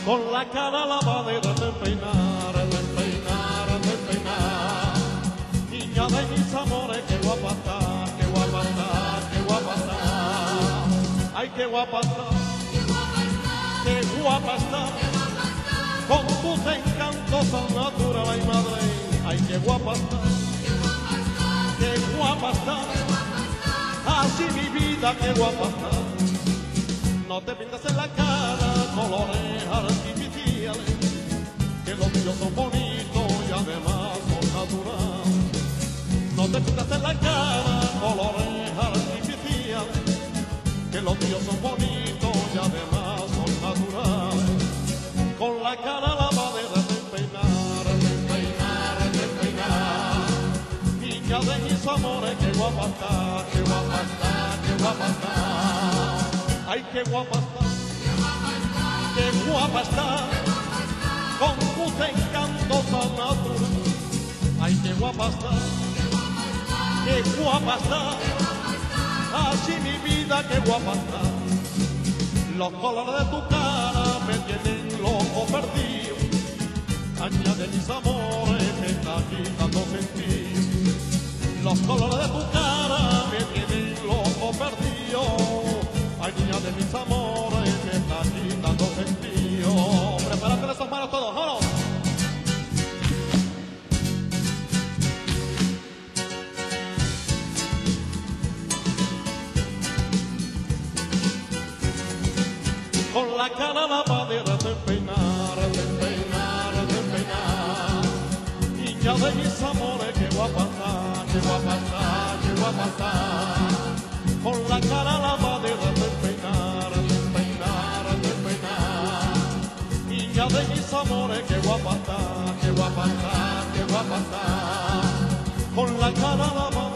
con la cara lavada y despeinar, despeinar, despeinar. Niña de mis amores, qué guapa está, qué guapa está, qué guapa está. Ay, qué guapa está, qué guapa está, con tus encantos tan natural, ay madre. Ay, qué guapa está, qué guapa está, así mi vida, qué guapa está. No te pintas en la cara colores artificiales, que los tuyos son bonitos y además son naturales. No te pintas en la cara colores artificiales, que los tuyos son bonitos y además son naturales. Con la cara lavada de despeinar, despeinar, despeinar. Niña de mis amores, qué guapa está, qué guapa está, qué guapa está. Ay, qué guapa está, qué guapa está, con tus encantos tan naturales. Ay, qué guapa está, qué guapa está, así mi vida, qué guapa está. Los colores de tu cara me tienen loco perdido, añade mis amores, me está quitando sentido. Los colores de tu cara me tienen loco perdido, ay, niña de mis amores, me está quitando sentido. Prepárate esas manos todos, vámonos. Con la cara lavada y despeinar, despeinar, despeinar. Niña de mis amores, qué guapa está, qué guapa está, qué guapa está. Con la cara lavada y despeinar, despeinar, despeinar. Niña de mis amores, qué guapa está, qué guapa está, qué guapa está. Con la cara lavada.